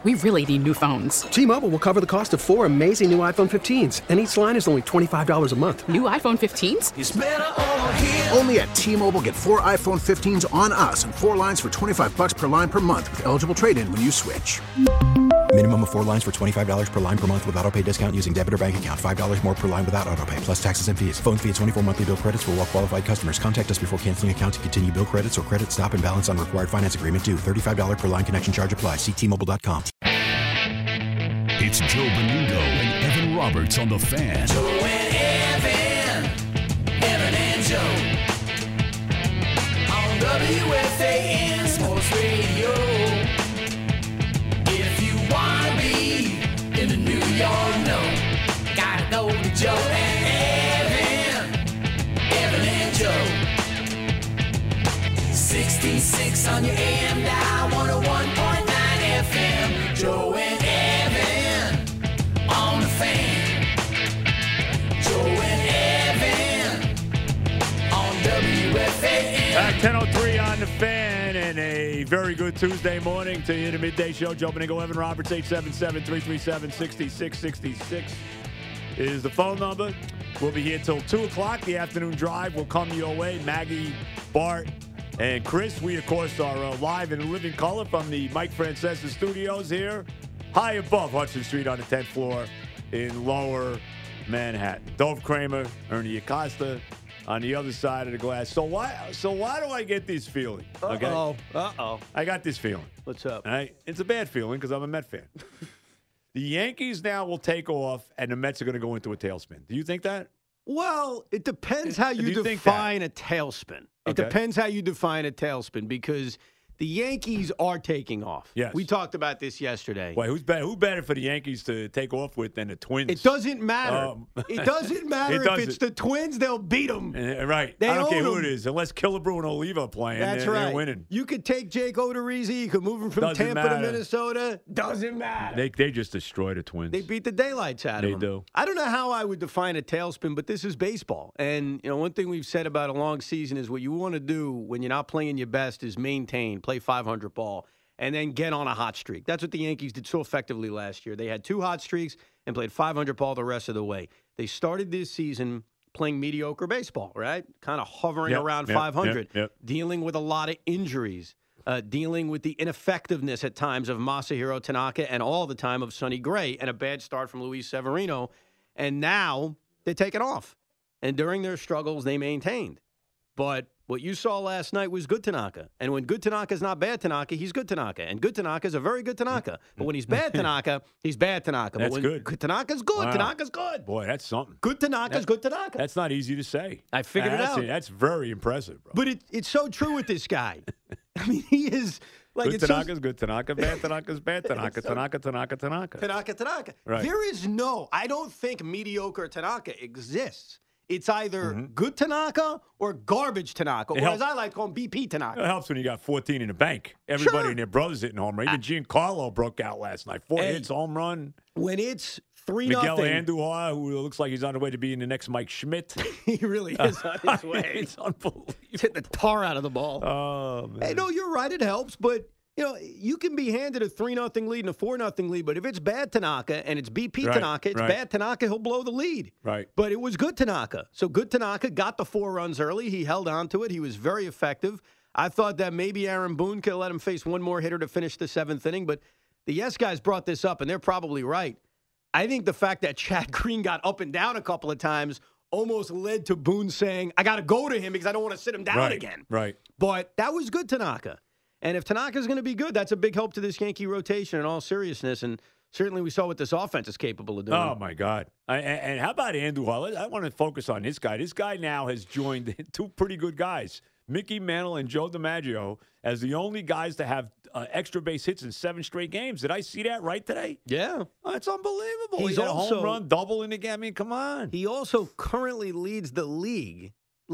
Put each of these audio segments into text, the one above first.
We really need new phones. T-Mobile will cover the cost of 4 amazing new iPhone 15s, and each line is only $25 a month. New iPhone 15s? It's better over here. Only at T-Mobile, get 4 iPhone 15s on us and 4 lines for $25 per line per month with eligible trade-in when you switch. Minimum of 4 lines for $25 per line per month with autopay discount using debit or bank account. $5 more per line without autopay, plus taxes and fees. Phone fee at 24 monthly bill credits for well-qualified customers. Contact us before canceling account to continue bill credits or credit stop and balance on required finance agreement due. $35 per line connection charge applies. See T-Mobile.com. It's Joe Benigno and Evan Roberts on The Fan. Joe and Evan, Evan and Joe. On WFAN Sports Radio. If you want to be in the New York know, gotta go to Joe and Evan, Evan and Joe. 66 on your AM dial, 101.9 FM. Joe and Evan on The Fan. Joe and Evan on WFAN. Back 10:03 on The Fan, and a very good Tuesday morning to you. The midday show. Joe Benigno, Evan Roberts, 877-337-6666 is the phone number. We'll be here till 2 o'clock. The afternoon drive will come your way. Maggie, Bart, and Chris. We, of course, are live in living color from the Mike Francesa studios here, high above Hudson Street on the 10th floor in Lower Manhattan. Dove Kramer, Ernie Acosta on the other side of the glass. So why do I get this feeling? Okay? Uh-oh. I got this feeling. What's up? All right? It's a bad feeling because I'm a Met fan. The Yankees now will take off, and the Mets are going to go into a tailspin. Do you think that? Well, it depends how Do you you think define a tailspin. It Okay. depends how you define a tailspin because the Yankees are taking off. Yes. We talked about this yesterday. Wait, who better for the Yankees to take off with than the Twins? It doesn't matter. It doesn't matter It if it's the Twins, they'll beat them. Right. They I don't care own who them. it is. Unless Killebrew and Oliva are playing, That's they're right. winning. You could take Jake Odorizzi. You could move him from Doesn't Tampa to matter. Minnesota. Doesn't matter. They just destroy the Twins. They beat the daylights out of They them. do. I don't know how I would define a tailspin, but this is baseball. And, one thing we've said about a long season is what you want to do when you're not playing your best is maintain, play 500 ball, and then get on a hot streak. That's what the Yankees did so effectively last year. They had 2 hot streaks and played 500 ball the rest of the way. They started this season playing mediocre baseball, right? Kind of hovering around 500, dealing with a lot of injuries. Dealing with the ineffectiveness at times of Masahiro Tanaka and all the time of Sonny Gray and a bad start from Luis Severino. And now they're taking off. And during their struggles, they maintained. But what you saw last night was good Tanaka. And when good Tanaka is not bad Tanaka, he's good Tanaka. And good Tanaka is a very good Tanaka. But when he's bad Tanaka, he's bad Tanaka. That's but when good. Tanaka's good, Wow. Tanaka's good. Boy, that's something. Good Tanaka's good Tanaka. That's not easy to say. I figured it out. That's very impressive, bro. But it's so true with this guy. I mean, he is like Good it's Tanaka's good Tanaka, bad Tanaka's bad Tanaka, Tanaka. Tanaka. Right. There is I don't think mediocre Tanaka exists. It's either good Tanaka or garbage Tanaka, or helps. as I like to call him, BP It Tanaka. helps when you got 14 in the bank. Everybody Sure. and their brothers hitting home run. Even Giancarlo broke out last night. 4 Hey. hits, home run. When it's 3-0, Miguel Andujar, who looks like he's on the way to being the next Mike Schmidt. he really is on his way. It's unbelievable. He's hitting the tar out of the ball. Oh, man. Hey, no, you're right. It helps, but you can be handed a 3-0 lead and a 4-0 lead, but if it's bad Tanaka and it's BP Right, Tanaka, it's right. bad Tanaka, he'll blow the lead. Right. But it was good Tanaka. So good Tanaka got the 4 runs early. He held on to it. He was very effective. I thought that maybe Aaron Boone could have let him face one more hitter to finish the 7th inning, but the Yes guys brought this up, and they're probably right. I think the fact that Chad Green got up and down a couple of times almost led to Boone saying, I got to go to him because I don't want to sit him down again. Right. But that was good Tanaka. And if Tanaka's going to be good, that's a big help to this Yankee rotation in all seriousness. And certainly we saw what this offense is capable of doing. Oh, my God. And how about Andujar? I want to focus on this guy. This guy now has joined 2 pretty good guys, Mickey Mantle and Joe DiMaggio, as the only guys to have extra base hits in 7 straight games. Did I see that right today? Yeah. Oh, it's unbelievable. He's He had a also- home run, double in the game. I mean, come on. He also currently leads the league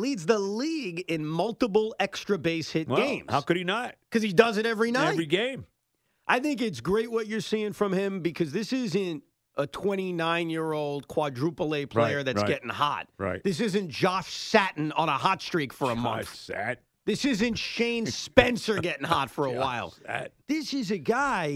in multiple extra base hit Well, games. how could he not? Because he does it every night. Every game. I think it's great what you're seeing from him because this isn't a 29-year-old quadruple A player Right, that's right. getting hot. Right. This isn't Josh Satin on a hot streak for a month. Sat. This isn't Shane Spencer getting hot for a while. Sat. This is a guy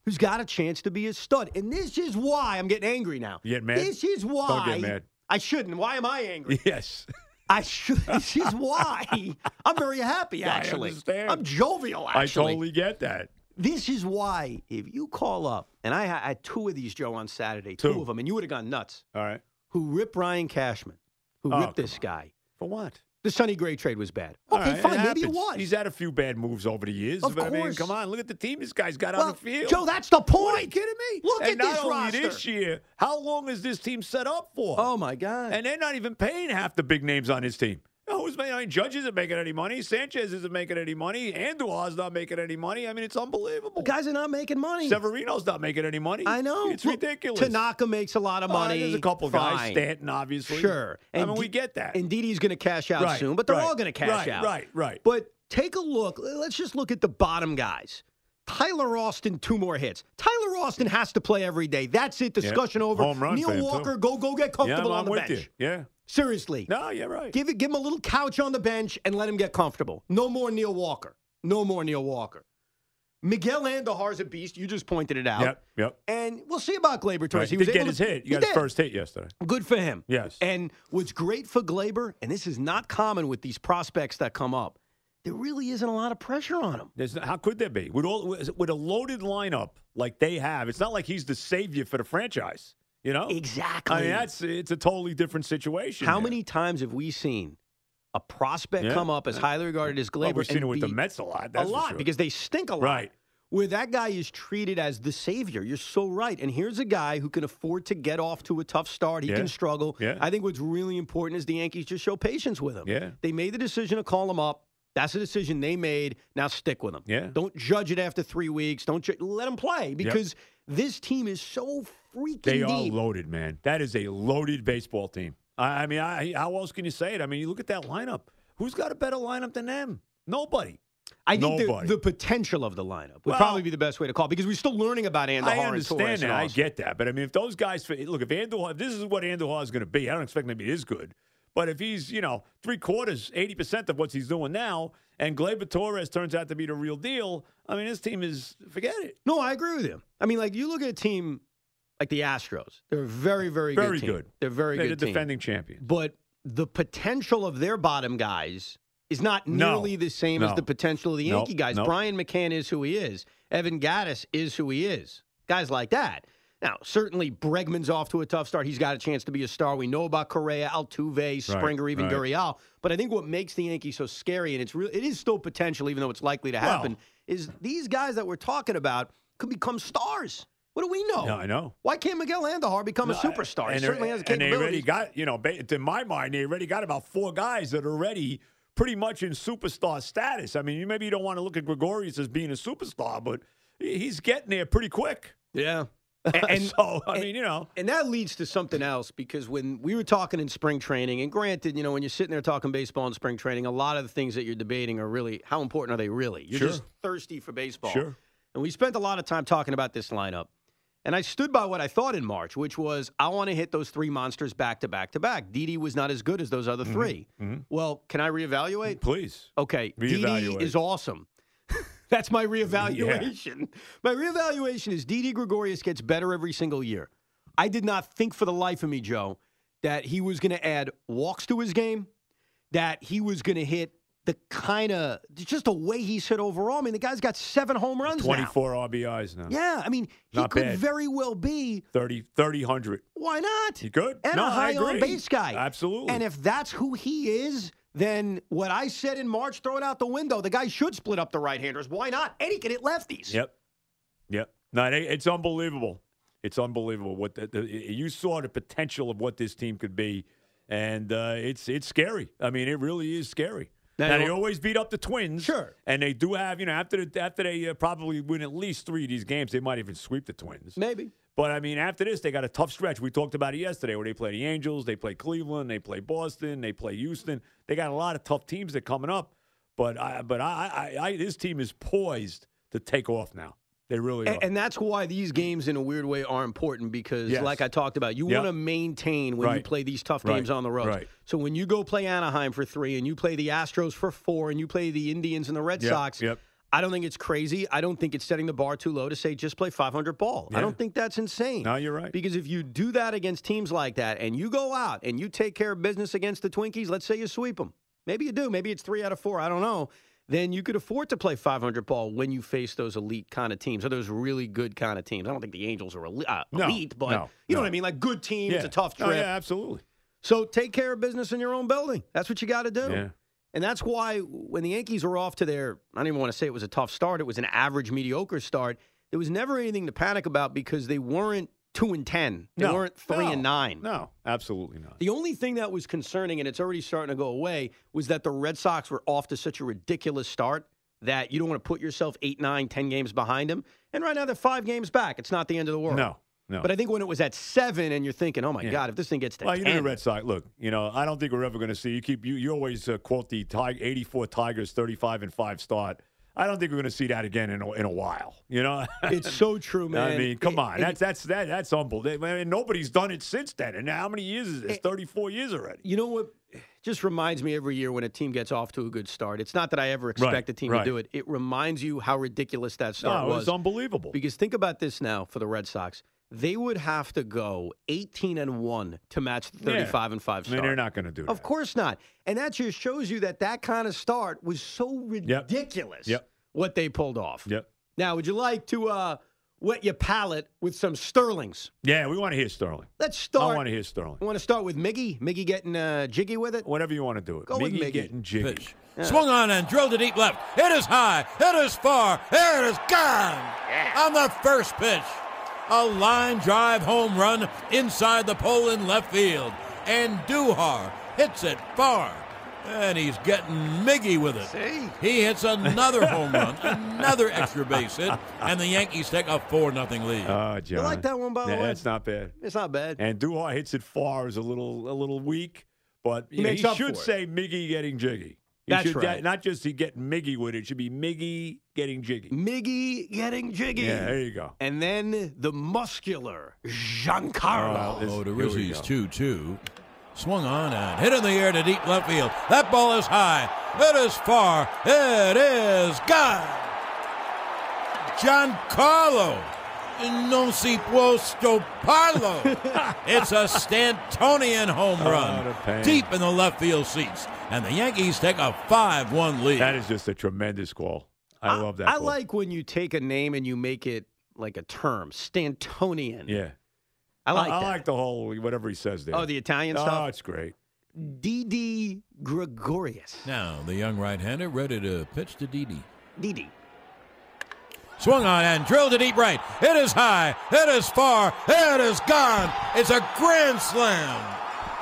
who's got a chance to be a stud. And this is why I'm getting angry now. You getting mad? This is why. Don't get mad. I shouldn't. Why am I angry? Yes. I should. This is why I'm very happy, actually. I understand. I'm jovial, actually. I totally get that. This is why if you call up, and I had 2 of these, Joe, on Saturday, 2 of them, and you would have gone nuts. All right. Who ripped Ryan Cashman, who ripped this guy. For what? The Sonny Gray trade was bad. Okay, right, fine, maybe it was. He's had a few bad moves over the years. Of but course. I mean, come on, look at the team this guy's got on the field. Joe, that's the point. What, are you kidding me? Look and at this not only roster. this year, how long is this team set up for? Oh, my God. And they're not even paying half the big names on his team. Who's making? I mean, Judge isn't making any money. Sanchez isn't making any money. Andujar's not making any money. I mean, it's unbelievable. The guys are not making money. Severino's not making any money. I know. It's Look, ridiculous. Tanaka makes a lot of money. There's a couple guys. Fine. Stanton, obviously. Sure. I mean, we get that. And Didi's going to cash out Right, soon, but they're right, all going to cash out. Right. But take a look. Let's just look at the bottom guys. Tyler Austin, 2 more hits. Tyler Austin has to play every day. That's it. Discussion over. Home run for him, Neil Walker, too. go get comfortable on the with bench. you. Yeah. Seriously. No, you're right. Give him a little couch on the bench and let him get comfortable. No more Neil Walker. No more Neil Walker. Miguel Andujar's a beast. You just pointed it out. Yep. And we'll see about Gleyber Torres. Right. He did get his hit. He got his first hit yesterday. Good for him. Yes. And what's great for Gleyber, and this is not common with these prospects that come up, there really isn't a lot of pressure on him. How could there be? With a loaded lineup like they have, it's not like he's the savior for the franchise. You know? Exactly. I mean, it's a totally different situation. How many times have we seen a prospect come up as highly regarded as Gleyber? Well, we've seen and it with the Mets a lot. That's a lot, for sure. because they stink a lot. Right. Where that guy is treated as the savior. You're so right. And here's a guy who can afford to get off to a tough start. He can struggle. Yeah. I think what's really important is the Yankees just show patience with him. Yeah. They made the decision to call him up. That's a decision they made. Now stick with him. Yeah. Don't judge it after 3 weeks. Don't let him play, because this team is so freaking They deep. are loaded, man. That is a loaded baseball team. I mean, how else can you say it? I mean, you look at that lineup. Who's got a better lineup than them? Nobody. I think the potential of the lineup would probably be the best way to call it, because we're still learning about Andujar and Torres. I understand that. and I Austin. get that. But, I mean, if those guys – look, if this is what Andujar is going to be, I don't expect him to be this good. But if he's, 3/4, 80% of what he's doing now, and Gleyber Torres turns out to be the real deal, I mean, this team is – forget it. No, I agree with you. I mean, like, you look at a team like the Astros. They're a very, very good team. Good. They're very They're good the team. defending champions. But the potential of their bottom guys is not nearly the same as the potential of the Yankee guys. Brian McCann is who he is. Evan Gattis is who he is. Guys like that. Now, certainly Bregman's off to a tough start. He's got a chance to be a star. We know about Correa, Altuve, Springer, even Gurriel. But I think what makes the Yankees so scary, and it is still potential, even though it's likely to happen, is these guys that we're talking about could become stars. What do we know? No, I know. Why can't Miguel Andujar become a superstar? He certainly has the capabilities. And they already got, in my mind, they already got about 4 guys that are already pretty much in superstar status. I mean, maybe you don't want to look at Gregorius as being a superstar, but he's getting there pretty quick. Yeah. And so, I mean, And that leads to something else, because when we were talking in spring training, and granted, when you're sitting there talking baseball in spring training, a lot of the things that you're debating are really, how important are they really? You're just thirsty for baseball. Sure. And we spent a lot of time talking about this lineup. And I stood by what I thought in March, which was I want to hit those 3 monsters back to back to back. Didi was not as good as those other 3. Mm-hmm. Well, can I reevaluate? Please. Okay. Didi is awesome. That's my reevaluation. Yeah. My reevaluation is Didi Gregorius gets better every single year. I did not think for the life of me, Joe, that he was going to add walks to his game, that he was going to hit the kind of just the way he's hit overall. I mean, the guy's got 7 home runs 24 now. RBIs now. Yeah, I mean, he could very well be 3,000. Why not? He could. And a high on base guy. Absolutely. And if that's who he is, then what I said in March, throw it out the window. The guy should split up the right-handers. Why not? And he can hit lefties. Yep. No, it's unbelievable. It's unbelievable. What you saw the potential of what this team could be, and it's scary. I mean, it really is scary. Now they always beat up the Twins. Sure. And they do have, after they probably win at least 3 of these games, they might even sweep the Twins. Maybe. But, I mean, after this, they got a tough stretch. We talked about it yesterday where they play the Angels, they play Cleveland, they play Boston, they play Houston. They got a lot of tough teams that are coming up. But this team is poised to take off now. They really are. And that's why these games, in a weird way, are important because, like I talked about, you want to maintain when you play these tough games on the road. Right. So when you go play Anaheim for 3 and you play the Astros for 4 and you play the Indians and the Red Sox, I don't think it's crazy. I don't think it's setting the bar too low to say just play 500 ball. Yeah. I don't think that's insane. No, you're right. Because if you do that against teams like that and you go out and you take care of business against the Twinkies, let's say you sweep them. Maybe you do. Maybe it's 3 out of 4. I don't know. Then you could afford to play 500 ball when you face those elite kind of teams or those really good kind of teams. I don't think the Angels are elite, but you know what I mean? Like good teams, it's a tough trip. Oh, yeah, absolutely. So take care of business in your own building. That's what you got to do. Yeah. And that's why when the Yankees were off to their, I don't even want to say it was a tough start. It was an average, mediocre start. There was never anything to panic about because they weren't 2-10. They weren't 3-9. No, absolutely not. The only thing that was concerning, and it's already starting to go away, was that the Red Sox were off to such a ridiculous start that you don't want to put yourself 8, 9, 10 games behind them. And right now they're 5 games back. It's not the end of the world. No. But I think when it was at 7 and you're thinking, oh, my God, if this thing gets to 10. You know the Red Sox. Look, I don't think we're ever going to see. You always quote the 84 Tigers 35-5 start. I don't think we're going to see that again in a while. It's so true, man. I mean, come on, that's unbelievable. I mean, nobody's done it since then. And how many years is this? 34 years already. You know what? Just reminds me every year when a team gets off to a good start. It's not that I ever expect a team to do it. It reminds you how ridiculous that start was. It was unbelievable. Because think about this now for the Red Sox. They would have to go 18-1 to match the 35-5 start. I mean, they're not going to do that. Of course not. And that just shows you that kind of start was so ridiculous what they pulled off. Yep. Now, would you like to wet your palate with some Sterlings? Yeah, we want to hear Sterling. Let's start. I want to hear Sterling. You want to start with Miggy? Miggy getting jiggy with it? Whatever you want to do it. Go with Miggy. Getting jiggy. Pitch. Yeah. Swung on and drilled to deep left. It is high. It is far. It is gone. On the first pitch. A line drive home run inside the pole in left field. And Duhar hits it far. And he's getting Miggy with it. See? He hits another home run, another extra base hit, and the Yankees take a 4-0 lead. Oh, John. You like that one, by the way? That's not bad. It's not bad. And Duhar hits it far is a little weak, but he should say Miggy getting jiggy. That's right. Not just he getting Miggy with it. It should be Miggy getting jiggy. Miggy getting jiggy. Yeah, there you go. And then the muscular Giancarlo. Odorizzi's 2-2. Swung on and hit in the air to deep left field. That ball is high. It is far. It is gone. Giancarlo. Non si può stopparlo. It's a Stantonian home run. Deep in the left field seats. And the Yankees take a 5-1 lead. That is just a tremendous call. I love that I call. like when you take a name and you make it like a term. Stantonian. Yeah. I like that. I like the whole, whatever he says there. Oh, the Italian stuff? Oh, it's great. Didi Gregorius. Now, the young right-hander ready to pitch to Didi. Didi. Swung on and drilled to deep right. It is high. It is far. It is gone. It's a grand slam.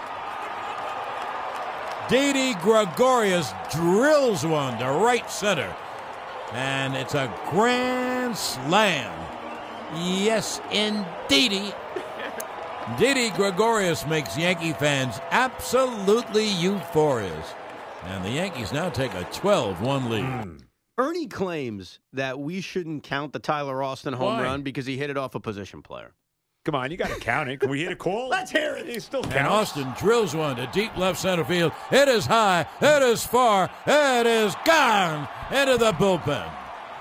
Didi Gregorius drills one to right center. And it's a grand slam. Yes, indeedy. Didi Gregorius makes Yankee fans absolutely euphorious. And the Yankees now take a 12-1 lead. Ernie claims that we shouldn't count the Tyler Austin home Why? run because he hit it off a position player. Come on, you got to count it. Can we hear a call? Let's hear it. He still And counts. Austin drills one to deep left center field. It is high. It is far. It is gone into the bullpen.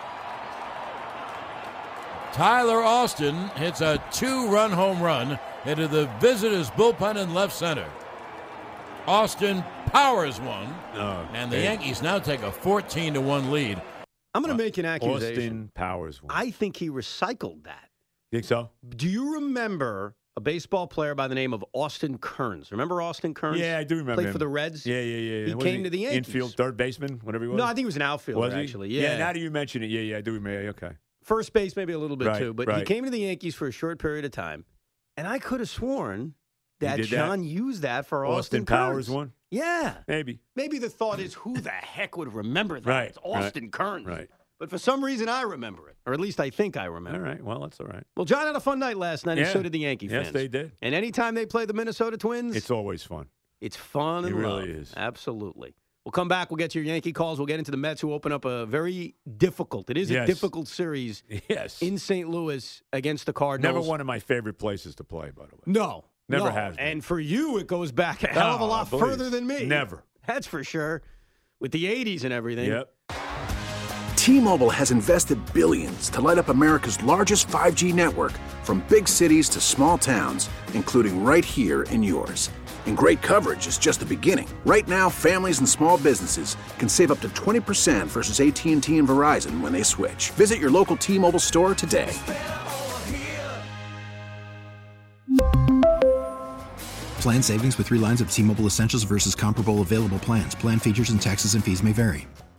Tyler Austin hits a 2-run home run into the visitors' bullpen in left center. Austin powers one, and the Yankees now take a 14-1 lead. I'm going to make an accusation. Austin Powers one. I think he recycled that. Think so? Do you remember a baseball player by the name of Austin Kearns? Remember Austin Kearns? Yeah, I do remember Played him. for the Reds? Yeah. He What came is to the Yankees. Infield, third baseman, whatever he was? No, I think he was an outfielder, Was he? actually. Yeah. Now that you mention it, yeah, I do remember. Okay. First base, maybe a little bit, Right, too. But he right. came to the Yankees for a short period of time. And I could have sworn that did that? John used that for Austin Powers Kearns. one? Yeah. Maybe. Maybe the thought is, who the heck would remember that? Right, It's Austin Kearns. Right. But for some reason, I remember it. Or at least I think I remember All right. Well, that's all right. Well, John had a fun night last night, and Yeah. so did the Yankee fans. Yes, they did. And anytime they play the Minnesota Twins, It's always fun. it's fun and It really love. is. Absolutely. We'll come back. We'll get to your Yankee calls. We'll get into the Mets, who open up a very difficult, it is a Yes. difficult series Yes. in St. Louis against the Cardinals. Never one of my favorite places to play, by the way. No. Never no. has been. And for you, it goes back a hell of a Oh, lot please. further than me. Never. That's for sure. With the 80s and everything. Yep. T-Mobile has invested billions to light up America's largest 5G network, from big cities to small towns, including right here in yours. And great coverage is just the beginning. Right now, families and small businesses can save up to 20% versus AT&T and Verizon when they switch. Visit your local T-Mobile store today. Plan savings with 3 lines of T-Mobile Essentials versus comparable available plans. Plan features and taxes and fees may vary.